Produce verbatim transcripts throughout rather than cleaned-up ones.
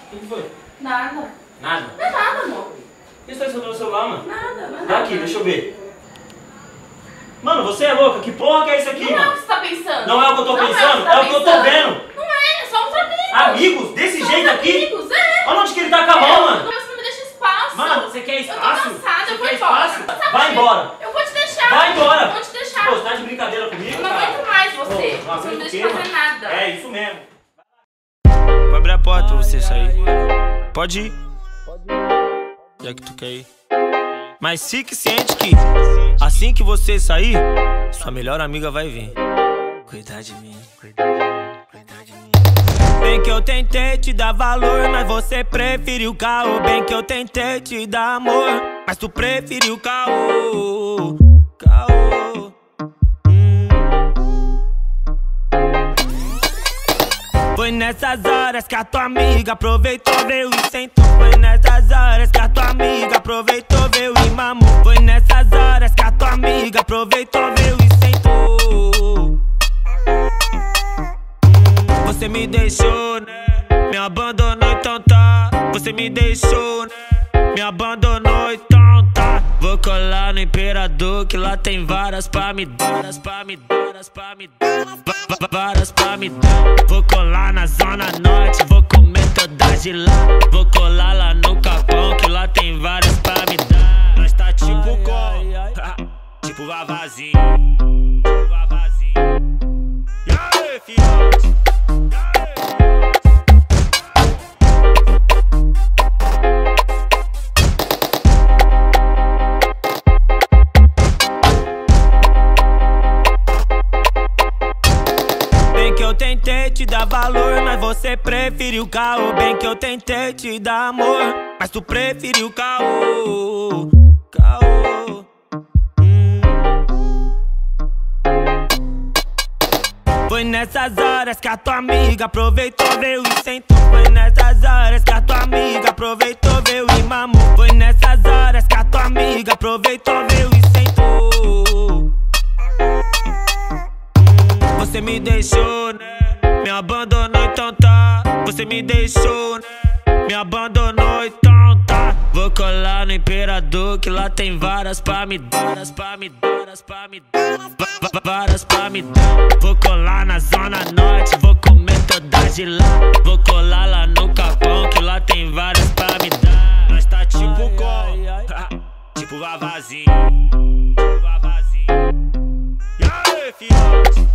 O que foi? Nada. Nada? Não é nada, amor. Por que você tá escutando o celular, mano? Nada, não é Dá nada. aqui, deixa eu ver. Mano, você é louca? Que porra que é isso aqui, Não é o mano? que você tá pensando. Não é o que eu tô Não pensando? É É o o que que você eu tá tô pensando. vendo. Não é, somos amigos. Amigos? Desse Somos jeito aqui? amigos, é. Olha onde que ele tá com a mão, mano. Você não me deixa espaço. Mano, você quer espaço? Eu tô cansada, Você eu vou quer embora. espaço? Sabe Vai por quê? embora. Eu vou te deixar. Vai embora. Eu vou te deixar. Pô, você tá de brincadeira comigo, Eu não cara? aguento mais você. Pô, Você não aguento me o deixa quê, fazer mano? nada. É, isso mesmo. Vou abrir a porta pra você sair. Pode ir. Já que tu quer ir. Mas fique ciente que assim que você sair, sua melhor amiga vai vir cuidar de mim, cuidar de mim, cuidar de mim. Bem que eu tentei te dar valor, mas você preferiu caô. Bem que eu tentei te dar amor, mas tu preferiu caô. Caô. Hum. Foi nessas horas que a tua amiga aproveitou, veio e sentou. Foi nessas horas que a tua amiga aproveitou, veio e mamou. Foi nessas horas que a tua amiga aproveitou, veio e sentou. Você me deixou, né? Me abandonou, então tá. Você me deixou, né? Me abandonou, então tá. Vou colar no Imperador, que lá tem varas pra me dar, varas pra me dar, varas pra me dar, varas pra me dar. Vou colar na Zona Norte, vou comer todas de lá. Vou colar lá no Capão, que lá tem varas pra me dar. Nós tá tipo com, tipo Vavazinho, tipo Vavazinho. E aí, filhote? Bem que eu tentei te dar valor, mas você preferiu caô. Bem que eu tentei te dar amor, mas tu preferiu caô. Caô. Hum. Foi nessas horas que a tua amiga aproveitou, veio e sentou. Foi nessas horas que a tua amiga aproveitou, veio e mamou. Foi nessas horas que a tua amiga aproveitou, veio e sentou. Você me deixou, né? Me abandonou, então tá. Você me deixou, né? Me abandonou, então tá. Vou colar no Imperador, que lá tem varas pra me dar, varas pra me dar, varas pra me dar, varas pra me dar. Vou colar na Zona Norte, vou comer todas de lá. Vou colar lá no Capão, que lá tem varas pra me dar. Nós tá tipo com, tipo Vavazinho, tipo Vavazinho. E aí, filhote?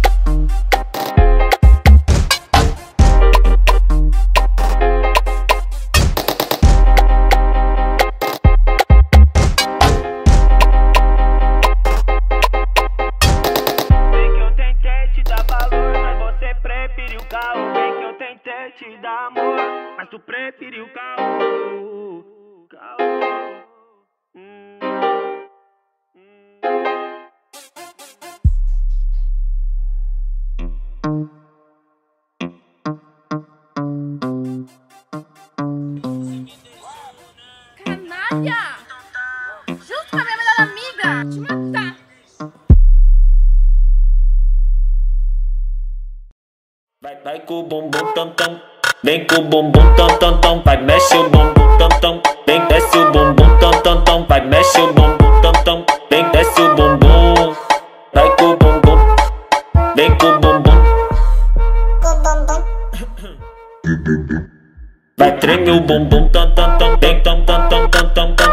Preferiu caô, bem que eu tentei te dar amor, mas tu preferiu caô. Caô. Hum. Canalha! Junto com a minha melhor amiga! Te matar! Vai, vai com o bumbum tam tam, vem com o bumbum tam tam tam, vai mexe o bumbum tam tam, vem desce o bumbum tam tam tam, vai mexe o bumbum tam tam, vem desce o bumbum, vai com o bumbum, vem com o bumbum, vai treme o bumbum tam tam tam, vem tam tam tam tam tam tam.